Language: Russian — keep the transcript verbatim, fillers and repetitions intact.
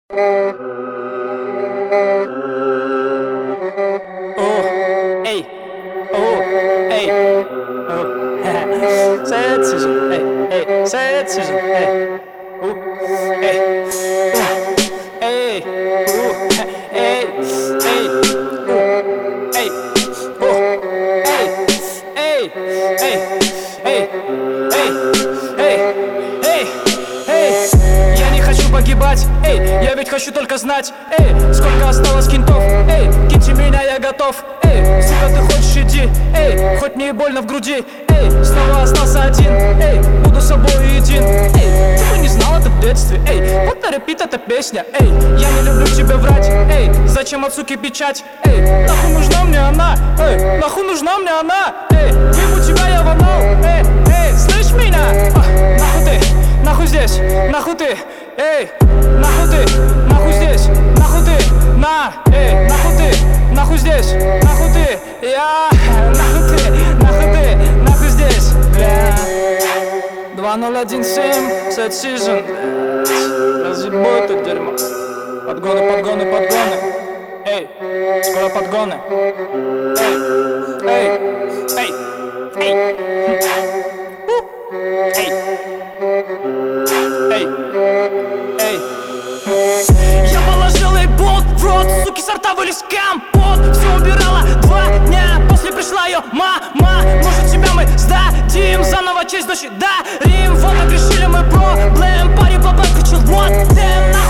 Ey, oh, ey, oh, sad season, ey, ey, sad season, ey, oh, ey, ey, oh, ey, ey, oh, ey, oh, ey, ey, ey, ey, ey, эй, эй, эй, я не хочу погибать, эй, я ведь хочу только знать, эй, сколько осталось кентов, эй, киньте меня, я готов, эй, сука, ты хочешь иди, эй, хоть мне и больно в груди, эй, снова остался один, эй, буду собой един, эй, ты бы не знал это в детстве, эй, вот на репит эта песня, эй, я не люблю тебе врать, эй, зачем от суки печать, эй, нахуй нужна мне она, эй, нахуй нужна мне она, эй, ебу тебя я ванал, эй, эй, слышь меня, а, нахуй ты, нахуй здесь, нахуй ты, эй, нахуй ты, нахуй здесь, нахуй ты, на, эй, нахуй ты, нахуй здесь, нахуй ты, я, нахуй ты, нахуй ты, нахуй здесь, бля. два ноль один семь, Sad Season, разъебу это дерьмо. Подгоны, подгоны, подгоны, эй, скоро подгоны, эй, эй, эй, эй, эй, эй, эй. Я положил ей болт в рот, суки сорта вылез компот. Все убирала два дня, после пришла ее мама. Может тебя мы сдадим, заново честь ночи дарим. Вот огрешили мы проблем, парень бабай кричал вот, damn,